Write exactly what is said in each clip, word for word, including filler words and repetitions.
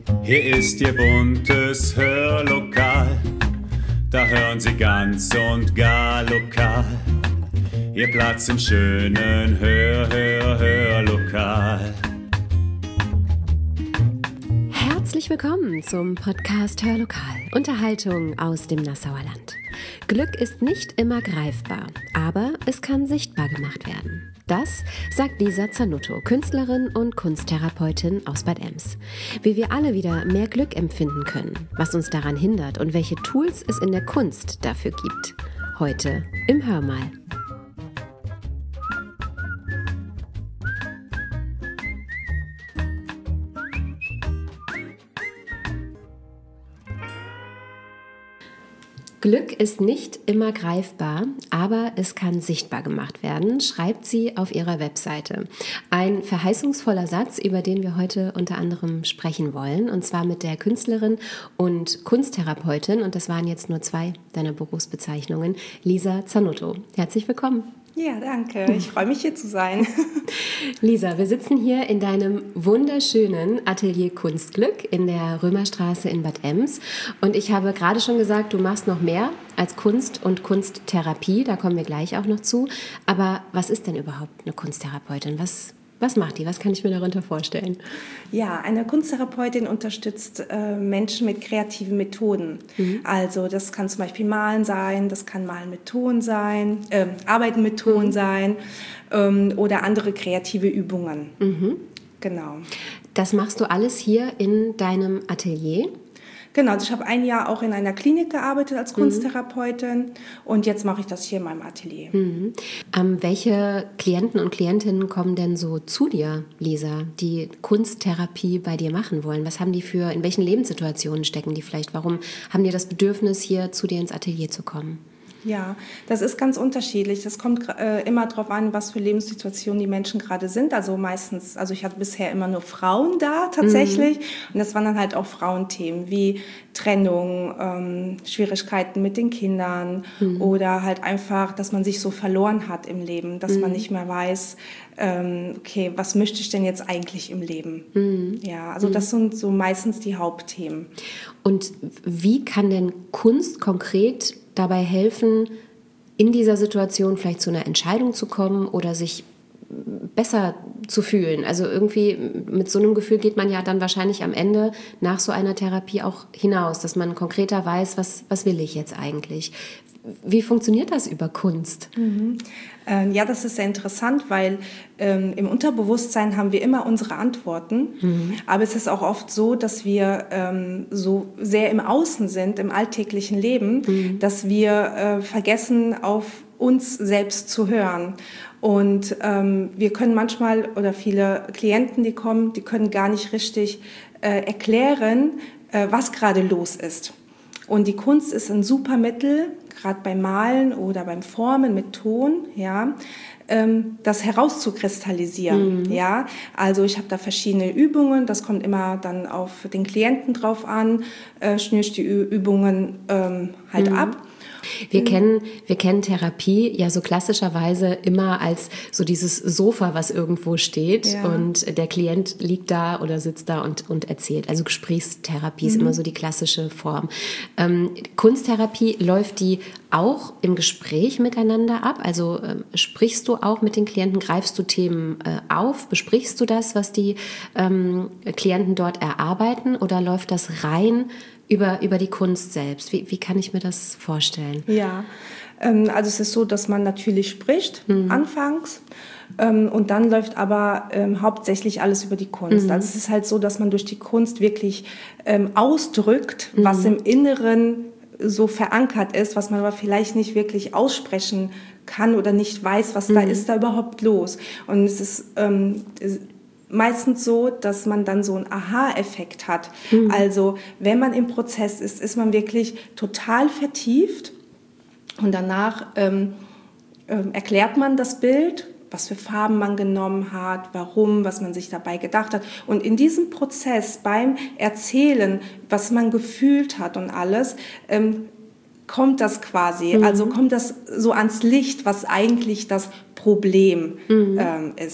Hier ist Ihr buntes Hörlokal, da hören Sie ganz und gar lokal. Ihr Platz im schönen Hör, Hör, Hörlokal. Herzlich willkommen zum Podcast Hörlokal, Unterhaltung aus dem Nassauer Land. Glück ist nicht immer greifbar, aber es kann sichtbar gemacht werden. Das sagt Lisa Zanotto, Künstlerin und Kunsttherapeutin aus Bad Ems. Wie wir alle wieder mehr Glück empfinden können, was uns daran hindert und welche Tools es in der Kunst dafür gibt. Heute im Hörmal. Glück ist nicht immer greifbar, aber es kann sichtbar gemacht werden, schreibt sie auf ihrer Webseite. Ein verheißungsvoller Satz, über den wir heute unter anderem sprechen wollen, und zwar mit der Künstlerin und Kunsttherapeutin, und das waren jetzt nur zwei deiner Berufsbezeichnungen, Lisa Zanotto. Herzlich willkommen. Ja, danke. Ich freue mich, hier zu sein. Lisa, wir sitzen hier in deinem wunderschönen Atelier Kunstglück in der Römerstraße in Bad Ems. Und ich habe gerade schon gesagt, du machst noch mehr als Kunst und Kunsttherapie. Da kommen wir gleich auch noch zu. Aber was ist denn überhaupt eine Kunsttherapeutin? Was Was macht die? Was kann ich mir darunter vorstellen? Ja, eine Kunsttherapeutin unterstützt äh, Menschen mit kreativen Methoden. Mhm. Also das kann zum Beispiel Malen sein, das kann Malen mit Ton sein, äh, Arbeiten mit Ton mhm. sein ähm, oder andere kreative Übungen. Mhm. Genau. Das machst du alles hier in deinem Atelier? Genau, also ich habe ein Jahr auch in einer Klinik gearbeitet als Kunsttherapeutin mhm. und jetzt mache ich das hier in meinem Atelier. Mhm. Ähm, welche Klienten und Klientinnen kommen denn so zu dir, Lisa, die Kunsttherapie bei dir machen wollen? Was haben die für, in welchen Lebenssituationen stecken die vielleicht? Warum haben die das Bedürfnis, hier zu dir ins Atelier zu kommen? Ja, das ist ganz unterschiedlich. Das kommt äh, immer darauf an, was für Lebenssituationen die Menschen gerade sind. Also meistens, also ich hatte bisher immer nur Frauen da tatsächlich. Mhm. Und das waren dann halt auch Frauenthemen wie Trennung, ähm, Schwierigkeiten mit den Kindern mhm. oder halt einfach, dass man sich so verloren hat im Leben, dass mhm. man nicht mehr weiß, ähm, okay, was möchte ich denn jetzt eigentlich im Leben? Mhm. Ja, also das sind so meistens die Hauptthemen. Und wie kann denn Kunst konkret dabei helfen, in dieser Situation vielleicht zu einer Entscheidung zu kommen oder sich besser zu fühlen? Also irgendwie mit so einem Gefühl geht man ja dann wahrscheinlich am Ende nach so einer Therapie auch hinaus, dass man konkreter weiß, was, was will ich jetzt eigentlich? Wie funktioniert das über Kunst? Mhm. Ähm, ja, das ist sehr interessant, weil ähm, im Unterbewusstsein haben wir immer unsere Antworten. Mhm. Aber es ist auch oft so, dass wir ähm, so sehr im Außen sind, im alltäglichen Leben, mhm. dass wir äh, vergessen, auf uns selbst zu hören. Und ähm, wir können manchmal, oder viele Klienten, die kommen, die können gar nicht richtig äh, erklären, äh, was gerade los ist. Und die Kunst ist ein super Mittel, gerade beim Malen oder beim Formen mit Ton, ja, ähm, das herauszukristallisieren. Mhm. Ja. Also ich habe da verschiedene Übungen, das kommt immer dann auf den Klienten drauf an, äh, schnür ich die Übungen ähm, halt mhm. ab. Wir kennen, wir kennen Therapie ja so klassischerweise immer als so dieses Sofa, was irgendwo steht ja. und der Klient liegt da oder sitzt da und, und erzählt. Also Gesprächstherapie mhm. ist immer so die klassische Form. Ähm, Kunsttherapie, läuft die auch im Gespräch miteinander ab? Also ähm, sprichst du auch mit den Klienten, greifst du Themen äh, auf, besprichst du das, was die ähm, Klienten dort erarbeiten, oder läuft das rein über, über die Kunst selbst? Wie, wie kann ich mir das vorstellen? Ja, ähm, also es ist so, dass man natürlich spricht, mhm. anfangs, ähm, und dann läuft aber ähm, hauptsächlich alles über die Kunst. Mhm. Also es ist halt so, dass man durch die Kunst wirklich ähm, ausdrückt, mhm. was im Inneren so verankert ist, was man aber vielleicht nicht wirklich aussprechen kann oder nicht weiß, was mhm. da ist da überhaupt los. Und es ist ähm, meistens so, dass man dann so einen Aha-Effekt hat. Mhm. Also wenn man im Prozess ist, ist man wirklich total vertieft und danach ähm, ähm, erklärt man das Bild, was für Farben man genommen hat, warum, was man sich dabei gedacht hat. Und in diesem Prozess beim Erzählen, was man gefühlt hat und alles, ähm, kommt das quasi, mhm. also kommt das so ans Licht, was eigentlich das Problem mhm. ähm, ist.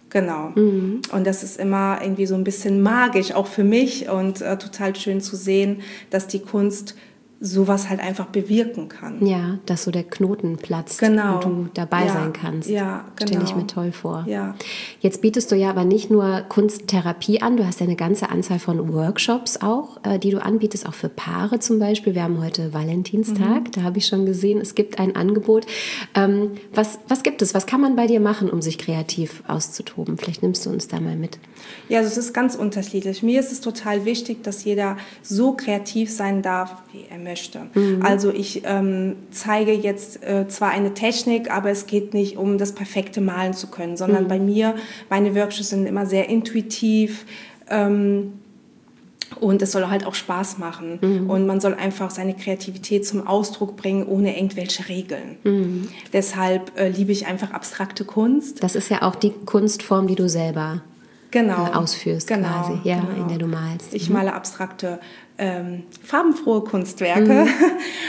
Genau. Mhm. Und das ist immer irgendwie so ein bisschen magisch, auch für mich und äh, total schön zu sehen, dass die Kunst sowas halt einfach bewirken kann. Ja, dass so der Knoten platzt genau. und du dabei ja. sein kannst. Ja, genau. Stelle ich mir toll vor. Ja. Jetzt bietest du ja aber nicht nur Kunsttherapie an, du hast ja eine ganze Anzahl von Workshops auch, äh, die du anbietest, auch für Paare zum Beispiel. Wir haben heute Valentinstag, mhm. da habe ich schon gesehen, es gibt ein Angebot. Ähm, was, was gibt es? Was kann man bei dir machen, um sich kreativ auszutoben? Vielleicht nimmst du uns da mal mit. Ja, also es ist ganz unterschiedlich. Mir ist es total wichtig, dass jeder so kreativ sein darf, wie er möchte. Mhm. Also ich ähm, zeige jetzt äh, zwar eine Technik, aber es geht nicht um das perfekte Malen zu können, sondern mhm. bei mir, meine Workshops sind immer sehr intuitiv ähm, und es soll halt auch Spaß machen. Mhm. Und man soll einfach seine Kreativität zum Ausdruck bringen, ohne irgendwelche Regeln. Mhm. Deshalb äh, liebe ich einfach abstrakte Kunst. Das ist ja auch die Kunstform, die du selber genau. ausführst, genau. quasi, ja, genau. in der du malst. Ich male abstrakte Ähm, farbenfrohe Kunstwerke. Mhm.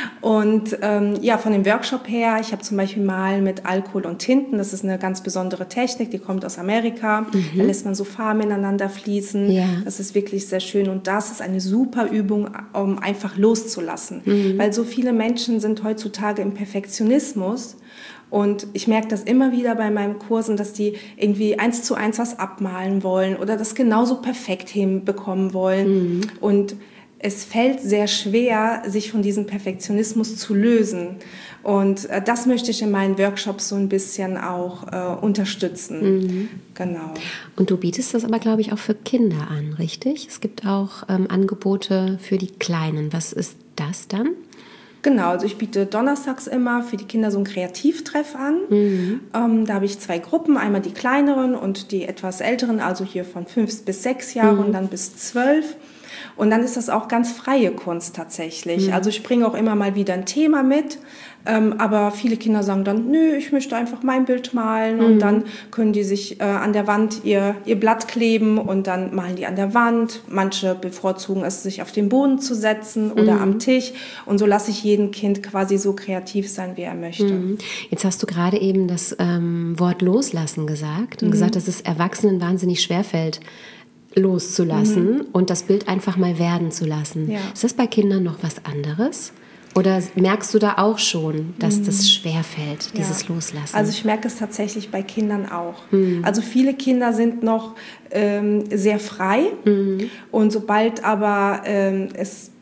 Und ähm, ja, von dem Workshop her, ich habe zum Beispiel Malen mit Alkohol und Tinten. Das ist eine ganz besondere Technik, die kommt aus Amerika. Mhm. Da lässt man so Farben ineinander fließen. Ja. Das ist wirklich sehr schön. Und das ist eine super Übung, um einfach loszulassen. Mhm. Weil so viele Menschen sind heutzutage im Perfektionismus. Und ich merke das immer wieder bei meinen Kursen, dass die irgendwie eins zu eins was abmalen wollen oder das genauso perfekt hinbekommen wollen. Mhm. Und es fällt sehr schwer, sich von diesem Perfektionismus zu lösen. Und äh, das möchte ich in meinen Workshops so ein bisschen auch äh, unterstützen. Mhm. Genau. Und du bietest das aber, glaube ich, auch für Kinder an, richtig? Es gibt auch ähm, Angebote für die Kleinen. Was ist das dann? Genau, also ich biete donnerstags immer für die Kinder so einen Kreativtreff an. Mhm. Ähm, da habe ich zwei Gruppen, einmal die kleineren und die etwas älteren, also hier von fünf bis sechs Jahre mhm. und dann bis zwölf. Und dann ist das auch ganz freie Kunst tatsächlich. Mhm. Also ich bringe auch immer mal wieder ein Thema mit, ähm, aber viele Kinder sagen dann, nö, ich möchte einfach mein Bild malen. Mhm. Und dann können die sich äh, an der Wand ihr, ihr Blatt kleben und dann malen die an der Wand. Manche bevorzugen es, sich auf den Boden zu setzen oder mhm. am Tisch. Und so lasse ich jeden Kind quasi so kreativ sein, wie er möchte. Mhm. Jetzt hast du gerade eben das ähm, Wort loslassen gesagt und mhm. gesagt, dass es Erwachsenen wahnsinnig schwerfällt, loszulassen mhm. und das Bild einfach mal werden zu lassen. Ja. Ist das bei Kindern noch was anderes? Oder merkst du da auch schon, dass mhm. das schwerfällt, dieses ja. Loslassen? Also ich merke es tatsächlich bei Kindern auch. Mhm. Also viele Kinder sind noch ähm, sehr frei mhm. und sobald aber ähm, es,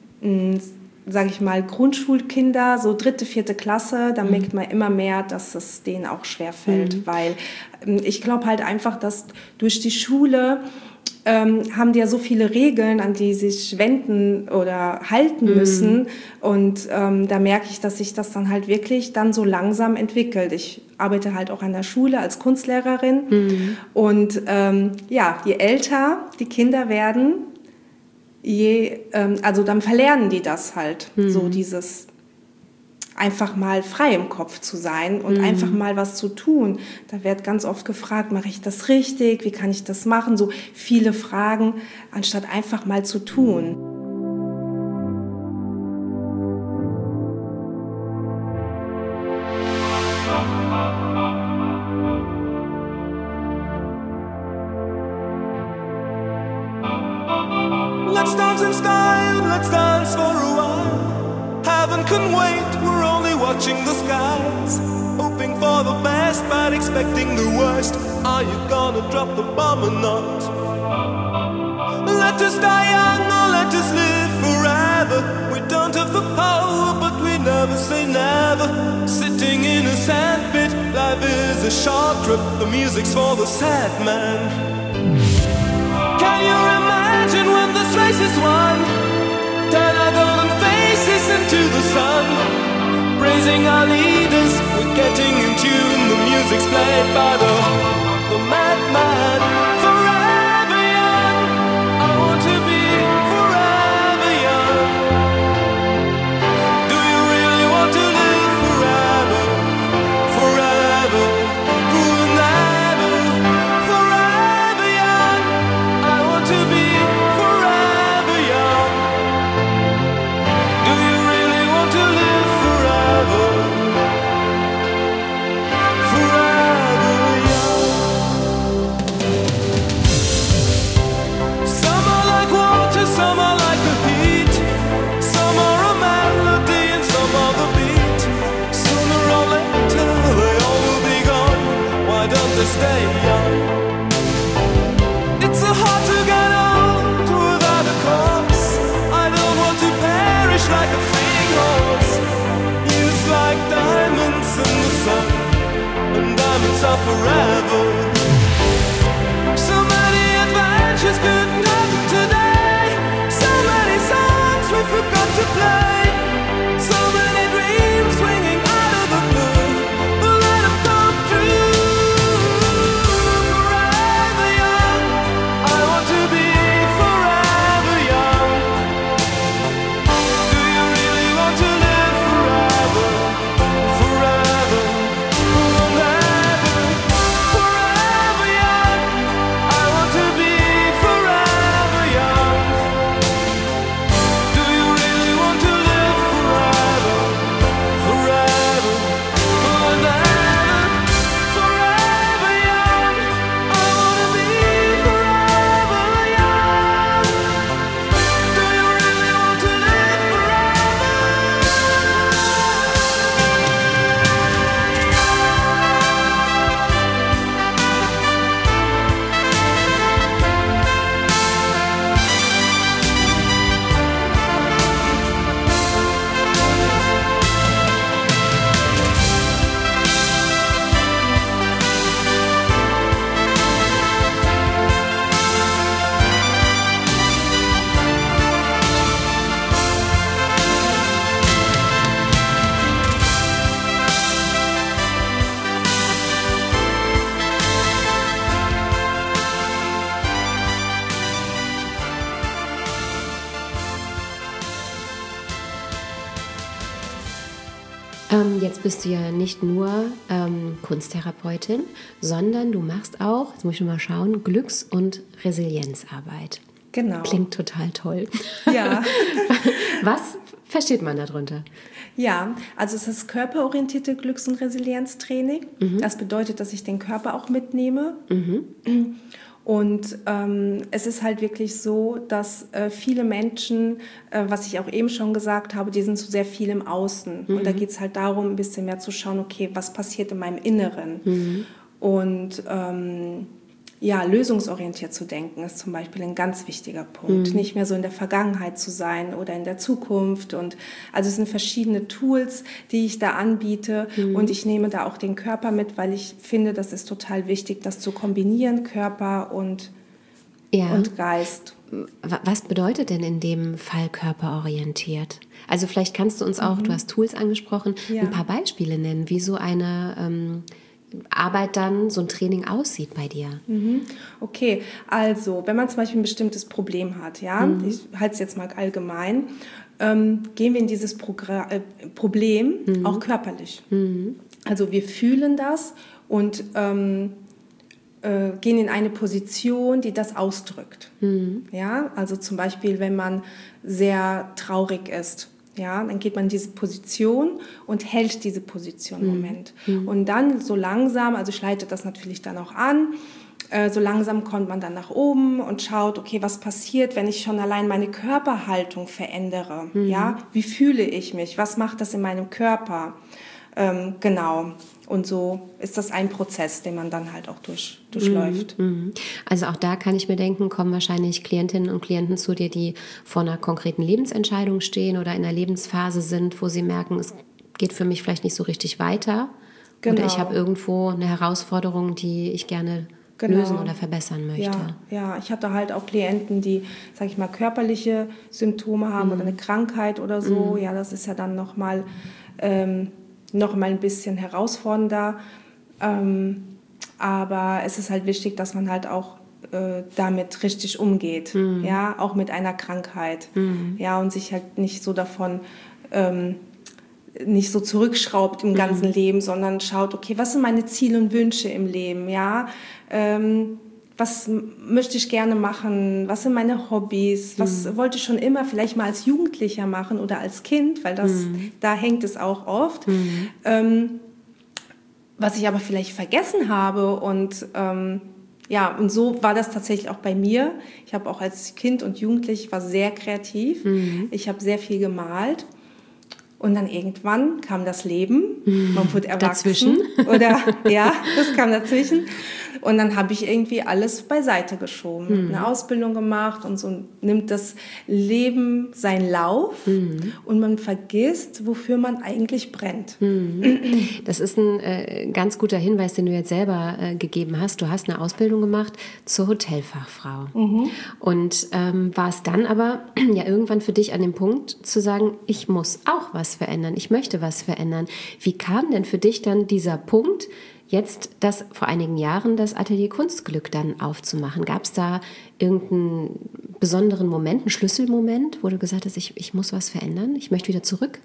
sage ich mal, Grundschulkinder, so dritte, vierte Klasse, da mhm. merkt man immer mehr, dass es denen auch schwerfällt, mhm. weil ähm, ich glaube halt einfach, dass durch die Schule Ähm, haben die ja so viele Regeln, an die sie sich wenden oder halten müssen. Mm. Und ähm, da merke ich, dass sich das dann halt wirklich dann so langsam entwickelt. Ich arbeite halt auch an der Schule als Kunstlehrerin. Mm. Und ähm, ja, je älter die Kinder werden, je, ähm, also dann verlernen die das halt, mm. so dieses einfach mal frei im Kopf zu sein und mhm. einfach mal was zu tun. Da wird ganz oft gefragt, mache ich das richtig? Wie kann ich das machen? So viele Fragen, anstatt einfach mal zu tun. Let's dance in style, let's dance for a while. Heaven can wait, we're only watching the skies. Hoping for the best, but expecting the worst. Are you gonna drop the bomb or not? Let us die young or let us live forever. We don't have the power, but we never say never. Sitting in a sandpit, life is a short trip. The music's for the sad man. Can you imagine when this race is won? Turn our golden faces into the sun, praising our leaders, we're getting in tune. The music's played by the, the madman. Forever young, I want to be forever young. Do you really want to live forever? Forever, forever, forever young. I want to be forever young. Do you really want to live forever? Forever young. Ähm, jetzt bist du ja nicht nur ähm, Kunsttherapeutin, sondern du machst auch, jetzt muss ich mal schauen, Glücks- und Resilienzarbeit. Genau. Klingt total toll. Ja. Was versteht man darunter? Ja, also es ist körperorientierte Glücks- und Resilienztraining. Mhm. Das bedeutet, dass ich den Körper auch mitnehme. Mhm. Und ähm, es ist halt wirklich so, dass äh, viele Menschen, äh, was ich auch eben schon gesagt habe, die sind so sehr viel im Außen. Mhm. Und da geht es halt darum, ein bisschen mehr zu schauen, okay, was passiert in meinem Inneren? Mhm. Und ähm, ja, lösungsorientiert zu denken ist zum Beispiel ein ganz wichtiger Punkt. Mhm. Nicht mehr so in der Vergangenheit zu sein oder in der Zukunft. Und also es sind verschiedene Tools, die ich da anbiete. Mhm. Und ich nehme da auch den Körper mit, weil ich finde, das ist total wichtig, das zu kombinieren, Körper und, ja. und Geist. Was bedeutet denn in dem Fall körperorientiert? Also vielleicht kannst du uns auch, mhm. du hast Tools angesprochen, ja. ein paar Beispiele nennen, wie so eine ähm, Arbeit dann, so ein Training aussieht bei dir. Mhm. Okay, also wenn man zum Beispiel ein bestimmtes Problem hat, ja, mhm. ich halte es jetzt mal allgemein, ähm, gehen wir in dieses Progr- äh, Problem mhm. auch körperlich. Mhm. Also wir fühlen das und ähm, äh, gehen in eine Position, die das ausdrückt. Mhm. Ja, also zum Beispiel, wenn man sehr traurig ist, ja, dann geht man in diese Position und hält diese Position einen Moment. Mhm. Und dann so langsam, also ich leite das natürlich dann auch an, äh, so langsam kommt man dann nach oben und schaut, okay, was passiert, wenn ich schon allein meine Körperhaltung verändere? Mhm. Ja, wie fühle ich mich? Was macht das in meinem Körper? Ähm, genau. Und so ist das ein Prozess, den man dann halt auch durch, durchläuft. Also auch da kann ich mir denken, kommen wahrscheinlich Klientinnen und Klienten zu dir, die vor einer konkreten Lebensentscheidung stehen oder in einer Lebensphase sind, wo sie merken, es geht für mich vielleicht nicht so richtig weiter. Genau. Oder ich habe irgendwo eine Herausforderung, die ich gerne genau. lösen oder verbessern möchte. Ja, ja, ich hatte halt auch Klienten, die, sag ich mal, körperliche Symptome haben mhm. oder eine Krankheit oder so. Mhm. Ja, das ist ja dann nochmal... Ähm, noch mal ein bisschen herausfordernder, ähm, aber es ist halt wichtig, dass man halt auch äh, damit richtig umgeht, mhm. ja, auch mit einer Krankheit, mhm. ja, und sich halt nicht so davon ähm, nicht so zurückschraubt im ganzen mhm. Leben, sondern schaut, okay, was sind meine Ziele und Wünsche im Leben, ja, ähm, was möchte ich gerne machen, was sind meine Hobbys, was mhm. wollte ich schon immer vielleicht mal als Jugendlicher machen oder als Kind, weil das, mhm. da hängt es auch oft, mhm. ähm, was ich aber vielleicht vergessen habe und ähm, ja, und so war das tatsächlich auch bei mir. Ich habe auch als Kind und Jugendlich war sehr kreativ, mhm. ich habe sehr viel gemalt. Und dann irgendwann kam das Leben, man wurde erwachsen. Dazwischen? Oder, ja, das kam dazwischen. Und dann habe ich irgendwie alles beiseite geschoben, mhm. eine Ausbildung gemacht und so nimmt das Leben seinen Lauf mhm. und man vergisst, wofür man eigentlich brennt. Mhm. Das ist ein äh, ganz guter Hinweis, den du jetzt selber äh, gegeben hast. Du hast eine Ausbildung gemacht zur Hotelfachfrau mhm. und ähm, warst dann aber ja irgendwann für dich an dem Punkt zu sagen, ich muss auch was verändern, ich möchte was verändern. Wie kam denn für dich dann dieser Punkt, jetzt das vor einigen Jahren das Atelier Kunstglück dann aufzumachen? Gab es da irgendeinen besonderen Moment, einen Schlüsselmoment, wo du gesagt hast, ich, ich muss was verändern, ich möchte wieder zurück?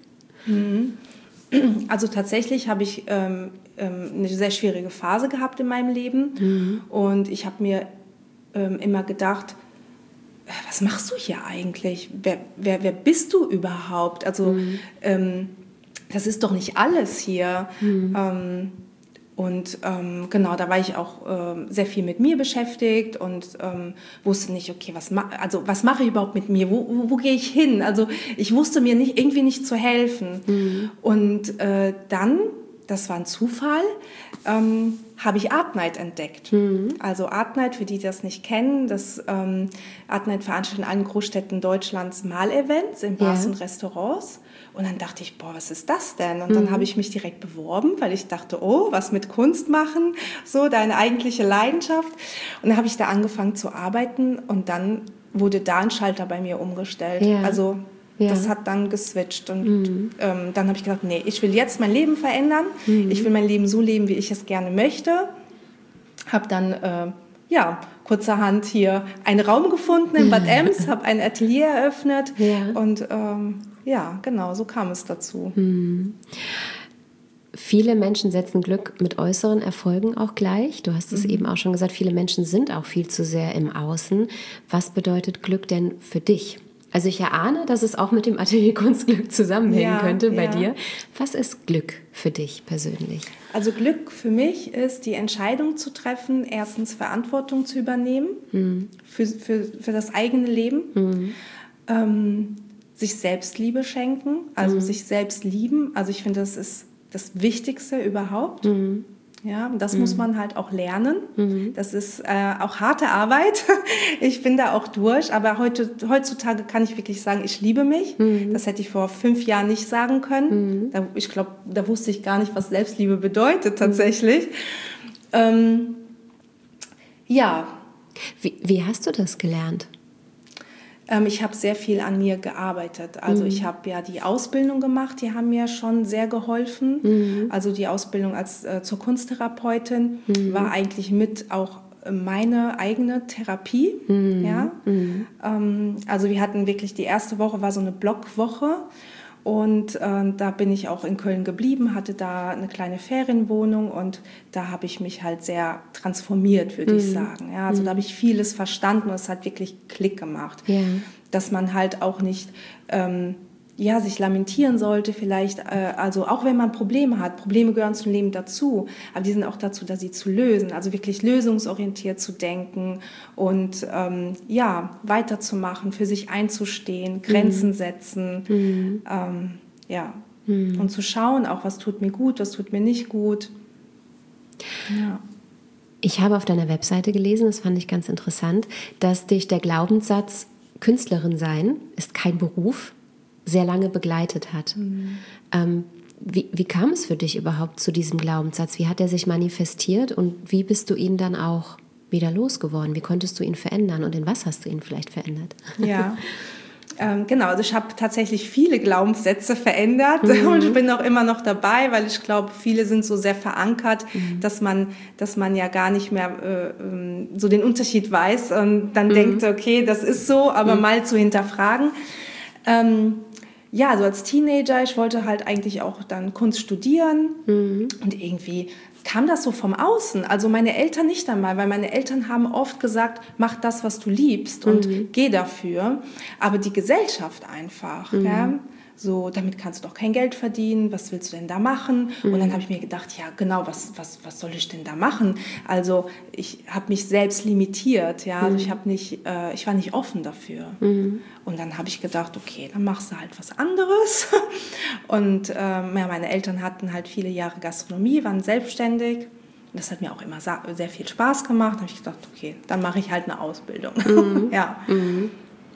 Also tatsächlich habe ich ähm, eine sehr schwierige Phase gehabt in meinem Leben mhm. und ich habe mir ähm, immer gedacht, was machst du hier eigentlich? Wer, wer, wer bist du überhaupt? Also mhm. ähm, das ist doch nicht alles hier. Mhm. Ähm, Und ähm, genau, da war ich auch ähm, sehr viel mit mir beschäftigt und ähm, wusste nicht, okay, was, ma- also, was mache ich überhaupt mit mir? Wo, wo, wo gehe ich hin? Also ich wusste mir nicht, irgendwie nicht zu helfen. Mhm. Und äh, dann, das war ein Zufall, ähm, habe ich Art Night entdeckt. Mhm. Also Art Night, für die, die das nicht kennen, das ähm, Art Night veranstaltet in allen Großstädten Deutschlands Mal-Events in Bars ja. und Restaurants. Und dann dachte ich, boah, was ist das denn? Und dann mhm. habe ich mich direkt beworben, weil ich dachte, oh, was mit Kunst machen, so deine eigentliche Leidenschaft. Und dann habe ich da angefangen zu arbeiten und dann wurde da ein Schalter bei mir umgestellt. Ja. Also ja. das hat dann geswitcht. Und mhm. ähm, dann habe ich gedacht, nee, ich will jetzt mein Leben verändern. Mhm. Ich will mein Leben so leben, wie ich es gerne möchte. Habe dann, äh, ja, kurzerhand hier einen Raum gefunden in Bad Ems, habe ein Atelier eröffnet ja. und ähm, ja, genau, so kam es dazu. Hm. viele Menschen setzen Glück mit äußeren Erfolgen auch gleich. Du hast es mhm. eben auch schon gesagt, viele Menschen sind auch viel zu sehr im Außen. Was bedeutet Glück denn für dich? Also ich erahne, dass es auch mit dem Atelier Kunstglück zusammenhängen ja, könnte bei ja. dir. Was ist Glück für dich persönlich? Also Glück für mich ist, die Entscheidung zu treffen, erstens Verantwortung zu übernehmen mhm. für, für, für das eigene Leben, mhm. ähm, sich Selbstliebe schenken, also mhm. sich selbst lieben. Also ich finde, das ist das Wichtigste überhaupt. Mhm. Ja, das mhm. muss man halt auch lernen. Mhm. Das ist äh, auch harte Arbeit. Ich bin da auch durch. Aber heute, heutzutage kann ich wirklich sagen, ich liebe mich. Mhm. Das hätte ich vor fünf Jahren nicht sagen können. Mhm. Da, ich glaube, da wusste ich gar nicht, was Selbstliebe bedeutet tatsächlich. Mhm. Ähm, ja. Wie, wie hast du das gelernt? Ähm, ich habe sehr viel an mir gearbeitet. Also mhm. ich habe ja die Ausbildung gemacht, die haben mir schon sehr geholfen. Mhm. Also die Ausbildung als äh, zur Kunsttherapeutin mhm. war eigentlich mit auch meine eigene Therapie. Mhm. Ja? Mhm. Ähm, also wir hatten wirklich, die erste Woche war so eine Blockwoche. Und äh, da bin ich auch in Köln geblieben, hatte da eine kleine Ferienwohnung und da habe ich mich halt sehr transformiert, würde mm. ich sagen. Ja, also mm. da habe ich vieles verstanden und es hat wirklich Klick gemacht. Yeah. Dass man halt auch nicht ähm, ja, sich lamentieren sollte vielleicht, äh, also auch wenn man Probleme hat, Probleme gehören zum Leben dazu, aber die sind auch dazu, dass sie zu lösen, also wirklich lösungsorientiert zu denken und ähm, ja, weiterzumachen, für sich einzustehen, Grenzen mhm. setzen, mhm. Ähm, ja, mhm. und zu schauen auch, was tut mir gut, was tut mir nicht gut. Ja. Ich habe auf deiner Webseite gelesen, das fand ich ganz interessant, dass dich der Glaubenssatz Künstlerin sein ist kein Beruf sehr lange begleitet hat. Mhm. Ähm, wie, wie kam es für dich überhaupt zu diesem Glaubenssatz? Wie hat er sich manifestiert und wie bist du ihn dann auch wieder losgeworden? Wie konntest du ihn verändern und in was hast du ihn vielleicht verändert? Ja, ähm, genau. Also ich habe tatsächlich viele Glaubenssätze verändert mhm. und ich bin auch immer noch dabei, weil ich glaube, viele sind so sehr verankert, mhm. dass man, dass man ja gar nicht mehr äh, so den Unterschied weiß und dann mhm. denkt, okay, das ist so, aber mhm. mal zu hinterfragen. Ähm, Ja, also als Teenager, ich wollte halt eigentlich auch dann Kunst studieren mhm. und irgendwie kam das so vom Außen. Also meine Eltern nicht einmal, weil meine Eltern haben oft gesagt, mach das, was du liebst und mhm. geh dafür. Aber die Gesellschaft einfach, mhm. ja, so, damit kannst du doch kein Geld verdienen, was willst du denn da machen? Mhm. Und dann habe ich mir gedacht, ja genau, was, was, was soll ich denn da machen? Also ich habe mich selbst limitiert, ja, also ich, hab nicht, äh, ich war nicht offen dafür. Mhm. Und dann habe ich gedacht, okay, dann machst du halt was anderes. Und ähm, ja, meine Eltern hatten halt viele Jahre Gastronomie, waren selbstständig. Und das hat mir auch immer sehr viel Spaß gemacht. Da habe ich gedacht, okay, dann mache ich halt eine Ausbildung. Mhm. Ja. Mhm.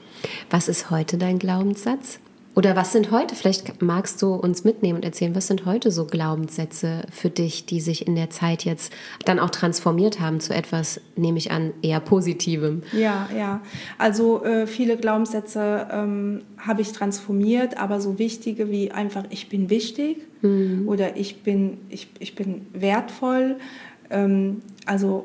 Was ist heute dein Glaubenssatz? Oder was sind heute, vielleicht magst du uns mitnehmen und erzählen, was sind heute so Glaubenssätze für dich, die sich in der Zeit jetzt dann auch transformiert haben zu etwas, nehme ich an, eher Positivem? Ja, ja. Also äh, viele Glaubenssätze ähm, habe ich transformiert, aber so wichtige wie einfach, ich bin wichtig mhm. oder ich bin, ich, ich bin wertvoll, ähm, also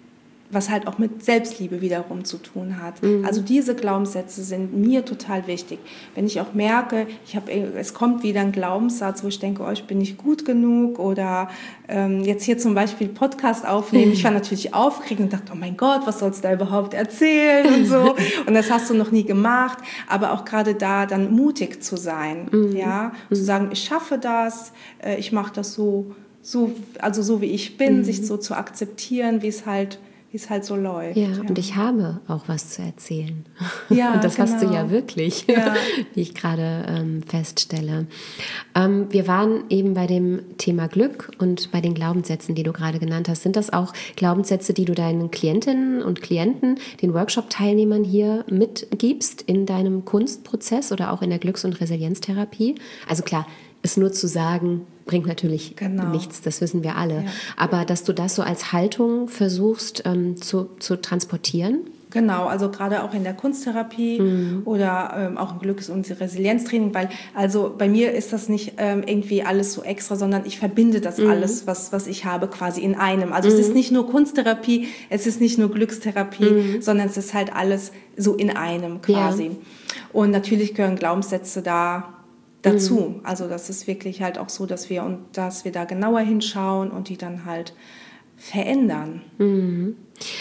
was halt auch mit Selbstliebe wiederum zu tun hat. Mhm. Also diese Glaubenssätze sind mir total wichtig. Wenn ich auch merke, ich hab, es kommt wieder ein Glaubenssatz, wo ich denke, oh, ich bin nicht gut genug oder ähm, jetzt hier zum Beispiel Podcast aufnehmen. Ich war natürlich aufgeregt und dachte, oh mein Gott, was sollst du da überhaupt erzählen und so. Und das hast du noch nie gemacht. Aber auch gerade da dann mutig zu sein, mhm. ja, mhm. zu sagen, ich schaffe das, äh, ich mache das so, so, also so wie ich bin, mhm. sich so zu akzeptieren, wie es halt wie es halt so läuft. Ja, ja, und ich habe auch was zu erzählen. Ja, und das genau. hast du ja wirklich, ja. wie ich gerade ähm, feststelle. Ähm, wir waren eben bei dem Thema Glück und bei den Glaubenssätzen, die du gerade genannt hast. Sind das auch Glaubenssätze, die du deinen Klientinnen und Klienten, den Workshop-Teilnehmern hier mitgibst in deinem Kunstprozess oder auch in der Glücks- und Resilienztherapie? Also klar, es nur zu sagen, bringt natürlich genau. nichts, das wissen wir alle. Ja. Aber dass du das so als Haltung versuchst ähm, zu, zu transportieren? Genau, also gerade auch in der Kunsttherapie mhm. oder ähm, auch im Glücks- und Resilienztraining, weil also bei mir ist das nicht ähm, irgendwie alles so extra, sondern ich verbinde das mhm. alles, was, was ich habe, quasi in einem. Also mhm. es ist nicht nur Kunsttherapie, es ist nicht nur Glückstherapie, mhm. sondern es ist halt alles so in einem quasi. Ja. Und natürlich gehören Glaubenssätze da dazu. Mhm. Also das ist wirklich halt auch so, dass wir, und dass wir da genauer hinschauen und die dann halt verändern. Mhm.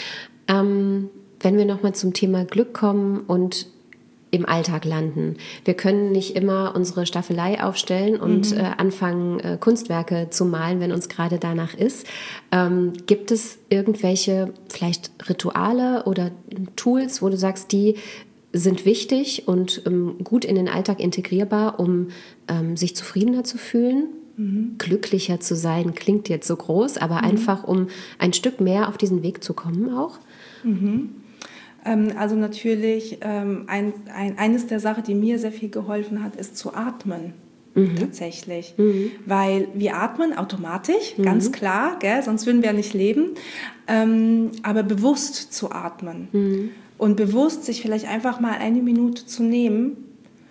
Ähm, wenn wir nochmal zum Thema Glück kommen und im Alltag landen. Wir können nicht immer unsere Staffelei aufstellen und mhm. äh, anfangen, äh, Kunstwerke zu malen, wenn uns gerade danach ist. Ähm, gibt es irgendwelche vielleicht Rituale oder Tools, wo du sagst, die sind wichtig und ähm, gut in den Alltag integrierbar, um ähm, sich zufriedener zu fühlen? Mhm. Glücklicher zu sein, klingt jetzt so groß, aber mhm. einfach, um ein Stück mehr auf diesen Weg zu kommen auch? Mhm. Also natürlich, ähm, ein, ein, eines der Sachen, die mir sehr viel geholfen hat, ist zu atmen. Mhm. Tatsächlich. Mhm. Weil wir atmen automatisch, mhm. ganz klar, gell? Sonst würden wir nicht leben. Ähm, aber bewusst zu atmen. Mhm. Und bewusst sich vielleicht einfach mal eine Minute zu nehmen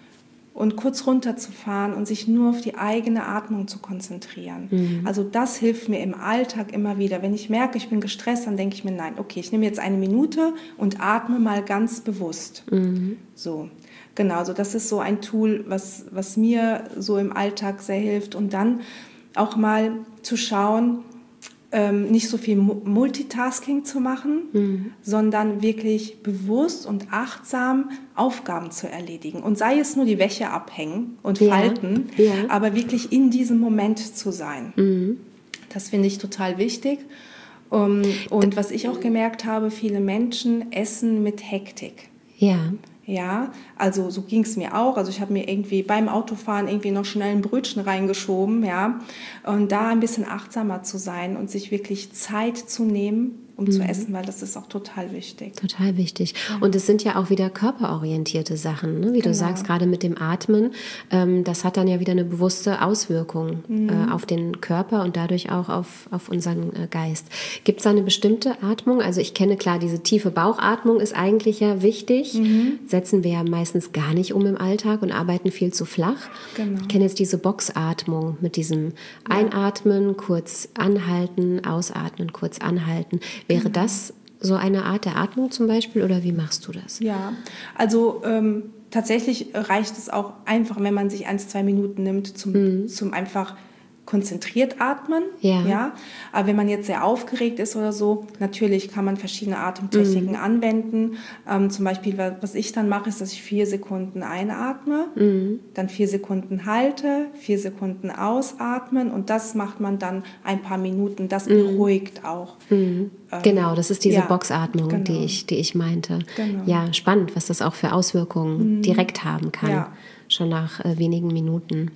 und kurz runterzufahren und sich nur auf die eigene Atmung zu konzentrieren. Mhm. Also das hilft mir im Alltag immer wieder. Wenn ich merke, ich bin gestresst, dann denke ich mir, nein, okay, ich nehme jetzt eine Minute und atme mal ganz bewusst. Mhm. So, genau, also das ist so ein Tool, was, was mir so im Alltag sehr hilft. Und dann auch mal zu schauen, Ähm, nicht so viel Multitasking zu machen, mhm. sondern wirklich bewusst und achtsam Aufgaben zu erledigen. Und sei es nur die Wäsche abhängen und ja. falten, ja. aber wirklich in diesem Moment zu sein. Mhm. Das finde ich total wichtig. Um, und was ich auch gemerkt habe, viele Menschen essen mit Hektik. Ja. Ja, also so ging es mir auch. Also ich habe mir irgendwie beim Autofahren irgendwie noch schnell ein Brötchen reingeschoben, ja. Und da ein bisschen achtsamer zu sein und sich wirklich Zeit zu nehmen, um mhm. zu essen, weil das ist auch total wichtig. Total wichtig. Ja. Und es sind ja auch wieder körperorientierte Sachen, ne? Wie genau. du sagst, gerade mit dem Atmen. Ähm, das hat dann ja wieder eine bewusste Auswirkung mhm. äh, auf den Körper und dadurch auch auf, auf unseren äh, Geist. Gibt es da eine bestimmte Atmung? Also ich kenne klar, diese tiefe Bauchatmung ist eigentlich ja wichtig. Mhm. Setzen wir ja meistens gar nicht um im Alltag und arbeiten viel zu flach. Genau. Ich kenne jetzt diese Boxatmung mit diesem ja. Einatmen, kurz anhalten, ausatmen, kurz anhalten. Wäre genau. das so eine Art der Atmung zum Beispiel oder wie machst du das? Ja, also ähm, tatsächlich reicht es auch einfach, wenn man sich ein, zwei Minuten nimmt, zum, mhm. zum einfach konzentriert atmen. Ja. Ja. Aber wenn man jetzt sehr aufgeregt ist oder so, natürlich kann man verschiedene Atemtechniken mhm. anwenden. Ähm, zum Beispiel, was ich dann mache, ist, dass ich vier Sekunden einatme, mhm. dann vier Sekunden halte, vier Sekunden ausatmen und das macht man dann ein paar Minuten. Das mhm. beruhigt auch. Mhm. Ähm, genau, das ist diese ja, Boxatmung, genau. die ich, die ich meinte. Genau. Ja, spannend, was das auch für Auswirkungen mhm. direkt haben kann, ja. schon nach äh, wenigen Minuten.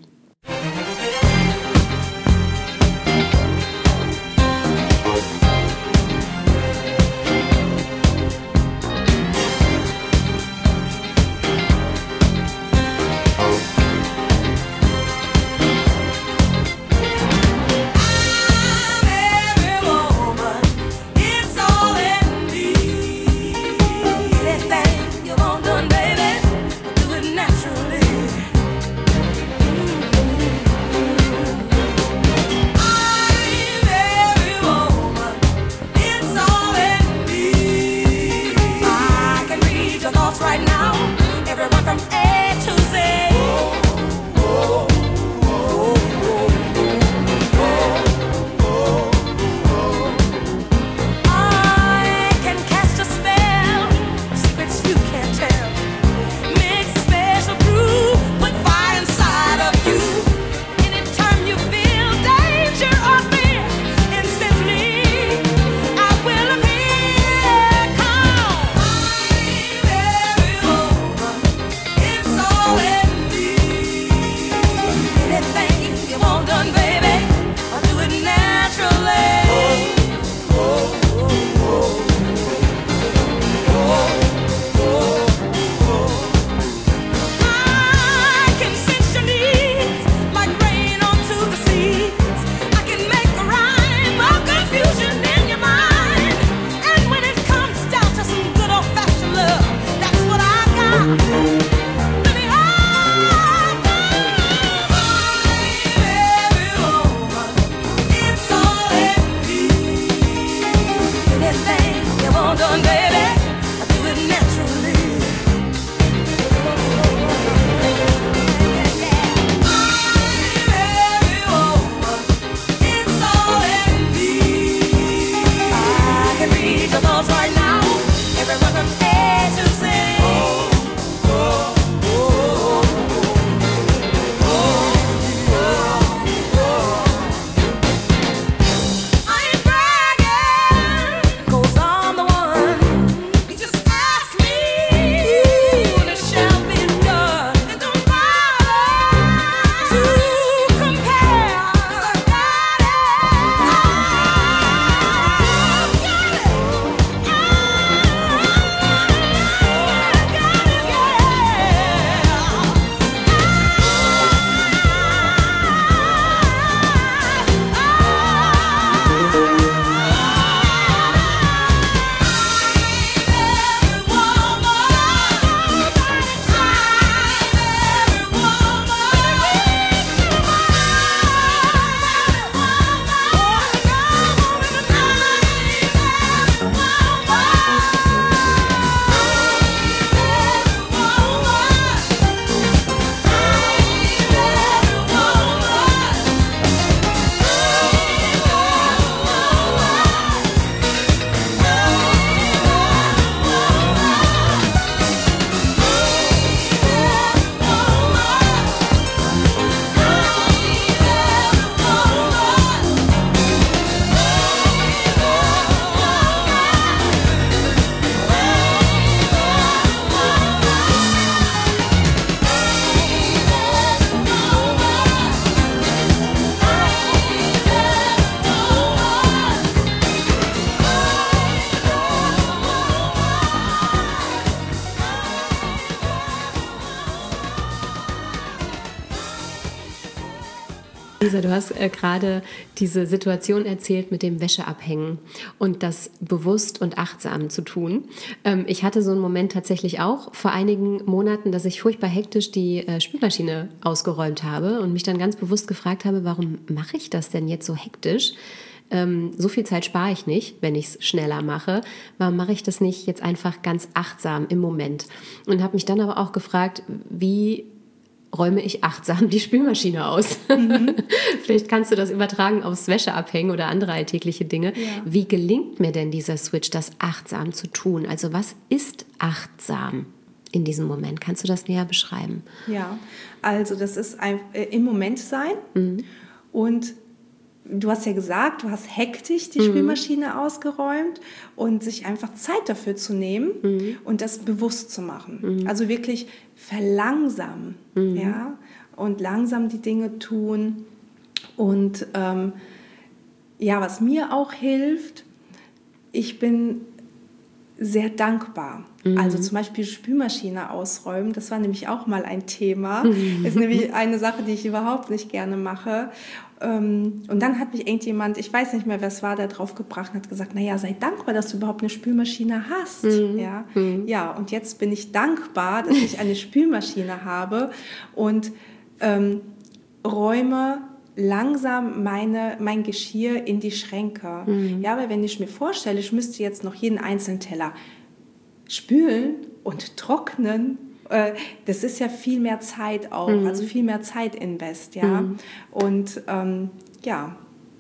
Lisa, du hast äh, gerade diese Situation erzählt mit dem Wäscheabhängen und das bewusst und achtsam zu tun. Ähm, ich hatte so einen Moment tatsächlich auch vor einigen Monaten, dass ich furchtbar hektisch die äh, Spülmaschine ausgeräumt habe und mich dann ganz bewusst gefragt habe, warum mache ich das denn jetzt so hektisch? Ähm, so viel Zeit spare ich nicht, wenn ich es schneller mache. Warum mache ich das nicht jetzt einfach ganz achtsam im Moment? Und habe mich dann aber auch gefragt, wie räume ich achtsam die Spülmaschine aus? Mhm. Vielleicht kannst du das übertragen aufs Wäscheabhängen oder andere alltägliche Dinge. Ja. Wie gelingt mir denn dieser Switch, das achtsam zu tun? Also was ist achtsam in diesem Moment? Kannst du das näher beschreiben? Ja, also das ist ein, äh, im Moment sein mhm. und du hast ja gesagt, du hast hektisch die mhm. Spülmaschine ausgeräumt und sich einfach Zeit dafür zu nehmen mhm. und das bewusst zu machen. Mhm. Also wirklich verlangsamen, mhm. ja, und langsam die Dinge tun. Und ähm, ja, was mir auch hilft, ich bin sehr dankbar. Mhm. Also zum Beispiel Spülmaschine ausräumen, das war nämlich auch mal ein Thema. Mhm. Ist nämlich eine Sache, die ich überhaupt nicht gerne mache. Und dann hat mich irgendjemand, ich weiß nicht mehr, wer es war, da drauf gebracht und hat gesagt, naja, sei dankbar, dass du überhaupt eine Spülmaschine hast. Mhm. Ja? Mhm. Ja, und jetzt bin ich dankbar, dass ich eine Spülmaschine habe und ähm, räume langsam meine, mein Geschirr in die Schränke. Mhm. Ja, weil wenn ich mir vorstelle, ich müsste jetzt noch jeden einzelnen Teller spülen und trocknen, äh, das ist ja viel mehr Zeit auch, mhm. also viel mehr Zeit invest, ja. Mhm. Und ähm, ja,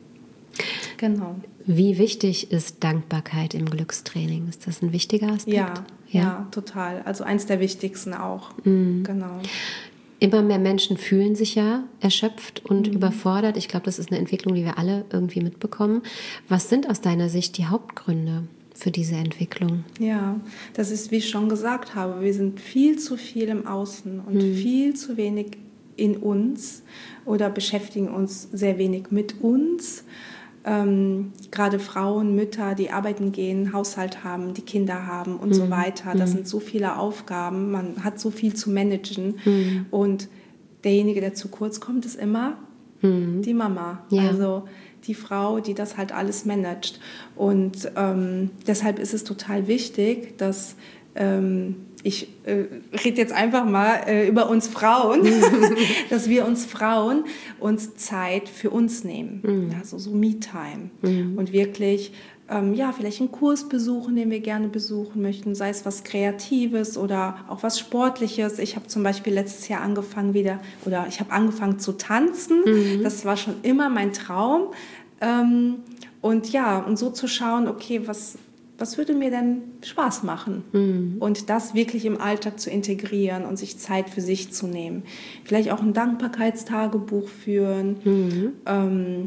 genau. Wie wichtig ist Dankbarkeit im Glückstraining? Ist das ein wichtiger Aspekt? Ja, ja, ja, total. Also eins der wichtigsten auch, mhm. genau. Immer mehr Menschen fühlen sich ja erschöpft und mhm. überfordert. Ich glaube, das ist eine Entwicklung, die wir alle irgendwie mitbekommen. Was sind aus deiner Sicht die Hauptgründe für diese Entwicklung? Ja, das ist, wie ich schon gesagt habe, wir sind viel zu viel im Außen und mhm. viel zu wenig in uns oder beschäftigen uns sehr wenig mit uns. Ähm, gerade Frauen, Mütter, die arbeiten gehen, Haushalt haben, die Kinder haben und mhm. so weiter. Das mhm. sind so viele Aufgaben, man hat so viel zu managen. Mhm. Und derjenige, der zu kurz kommt, ist immer mhm. die Mama. Ja. Also die Frau, die das halt alles managt. Und ähm, deshalb ist es total wichtig, dass ähm, ich äh, rede jetzt einfach mal äh, über uns Frauen, dass wir uns Frauen uns Zeit für uns nehmen, mhm. also so Me-Time mhm. und wirklich ähm, ja, vielleicht einen Kurs besuchen, den wir gerne besuchen möchten, sei es was Kreatives oder auch was Sportliches. Ich habe zum Beispiel letztes Jahr angefangen wieder, oder ich habe angefangen zu tanzen, mhm. das war schon immer mein Traum ähm, und ja, und so zu schauen, okay, was Was würde mir denn Spaß machen? Mhm. Und das wirklich im Alltag zu integrieren und sich Zeit für sich zu nehmen. Vielleicht auch ein Dankbarkeitstagebuch führen. Mhm. Ähm,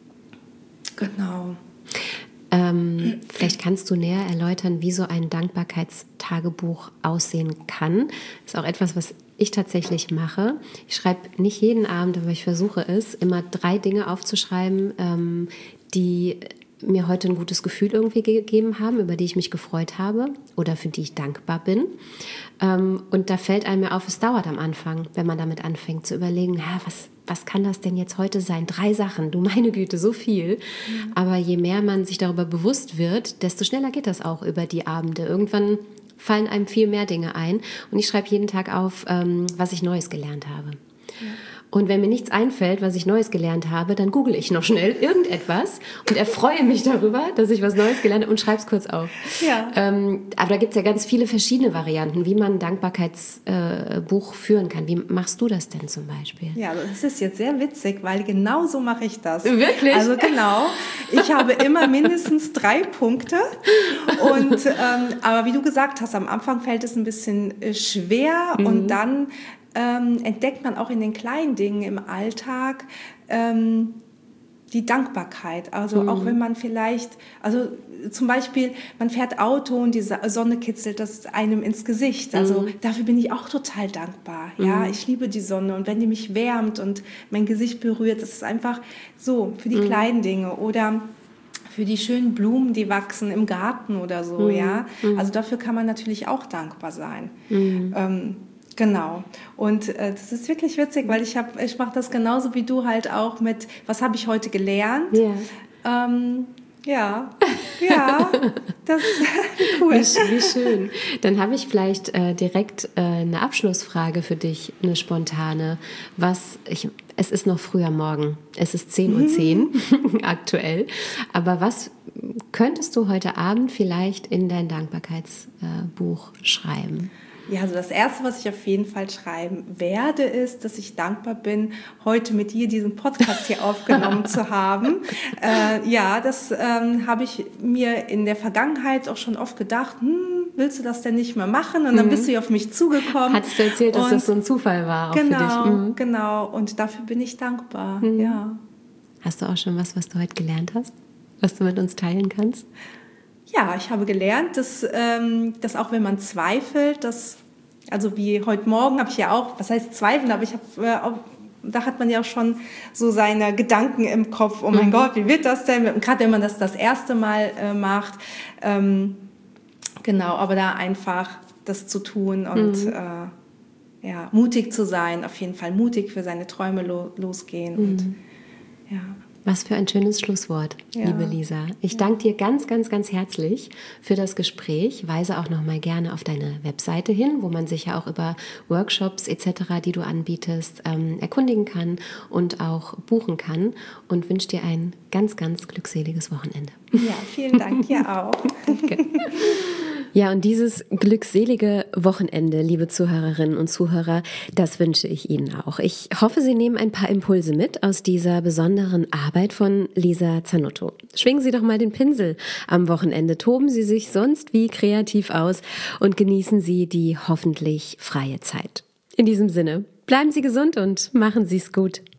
genau. Ähm, vielleicht kannst du näher erläutern, wie so ein Dankbarkeitstagebuch aussehen kann. Das ist auch etwas, was ich tatsächlich mache. Ich schreibe nicht jeden Abend, aber ich versuche es, immer drei Dinge aufzuschreiben, ähm, die mir heute ein gutes Gefühl irgendwie gegeben haben, über die ich mich gefreut habe oder für die ich dankbar bin. Und da fällt einem ja auf, es dauert am Anfang, wenn man damit anfängt zu überlegen, ja, was, was kann das denn jetzt heute sein? Drei Sachen, du meine Güte, so viel. Mhm. Aber je mehr man sich darüber bewusst wird, desto schneller geht das auch über die Abende. Irgendwann fallen einem viel mehr Dinge ein. Und ich schreibe jeden Tag auf, was ich Neues gelernt habe. Ja. Und wenn mir nichts einfällt, was ich Neues gelernt habe, dann google ich noch schnell irgendetwas und erfreue mich darüber, dass ich was Neues gelernt habe und schreibe es kurz auf. Ja. Ähm, aber da gibt es ja ganz viele verschiedene Varianten, wie man ein Dankbarkeitsbuch äh, führen kann. Wie machst du das denn zum Beispiel? Ja, das ist jetzt sehr witzig, weil genau so mache ich das. Wirklich? Also genau. Ich habe immer mindestens drei Punkte. Und, ähm, aber wie du gesagt hast, am Anfang fällt es ein bisschen äh, schwer mhm. und dann Ähm, entdeckt man auch in den kleinen Dingen im Alltag ähm, die Dankbarkeit. Also mhm. auch wenn man vielleicht, also zum Beispiel, man fährt Auto und die Sonne kitzelt das einem ins Gesicht. Also mhm. dafür bin ich auch total dankbar. Mhm. Ja, ich liebe die Sonne und wenn die mich wärmt und mein Gesicht berührt, das ist einfach so für die mhm. kleinen Dinge. Oder für die schönen Blumen, die wachsen im Garten oder so. Mhm. Ja, also dafür kann man natürlich auch dankbar sein. Mhm. Ähm, Genau. Und äh, das ist wirklich witzig, weil ich habe, ich mache das genauso wie du halt auch mit, was habe ich heute gelernt? Ja. Ähm, ja, ja, das ist cool. Wie, wie schön. Dann habe ich vielleicht äh, direkt äh, eine Abschlussfrage für dich, eine spontane. Was, ich, es ist noch früh am Morgen, es ist zehn Uhr zehn aktuell, aber was könntest du heute Abend vielleicht in dein Dankbarkeitsbuch äh, schreiben? Ja, also das Erste, was ich auf jeden Fall schreiben werde, ist, dass ich dankbar bin, heute mit dir diesen Podcast hier aufgenommen zu haben. Äh, ja, das ähm, habe ich mir in der Vergangenheit auch schon oft gedacht, hm, willst du das denn nicht mehr machen? Und dann mhm. bist du ja auf mich zugekommen. Hattest du erzählt, dass und das so ein Zufall war auch genau, für dich? Mhm. Genau, und dafür bin ich dankbar, mhm. ja. Hast du auch schon was, was du heute gelernt hast, was du mit uns teilen kannst? Ja, ich habe gelernt, dass, ähm, dass auch wenn man zweifelt, dass, also wie heute Morgen habe ich ja auch, was heißt zweifeln, aber ich habe äh, auch, da hat man ja auch schon so seine Gedanken im Kopf, oh mein mhm. Gott, wie wird das denn? Gerade wenn man das das erste Mal äh, macht, ähm, genau, aber da einfach das zu tun und mhm. äh, ja, mutig zu sein, auf jeden Fall mutig für seine Träume lo- losgehen mhm. und ja. Was für ein schönes Schlusswort, ja. liebe Lisa. Ich danke dir ganz, ganz, ganz herzlich für das Gespräch. Weise auch noch mal gerne auf deine Webseite hin, wo man sich ja auch über Workshops et cetera, die du anbietest, ähm, erkundigen kann und auch buchen kann. Und wünsche dir ein ganz, ganz glückseliges Wochenende. Ja, vielen Dank. Ja auch. Danke. Ja, und dieses glückselige Wochenende, liebe Zuhörerinnen und Zuhörer, das wünsche ich Ihnen auch. Ich hoffe, Sie nehmen ein paar Impulse mit aus dieser besonderen Arbeit von Lisa Zanotto. Schwingen Sie doch mal den Pinsel am Wochenende, toben Sie sich sonst wie kreativ aus und genießen Sie die hoffentlich freie Zeit. In diesem Sinne, bleiben Sie gesund und machen Sie es gut.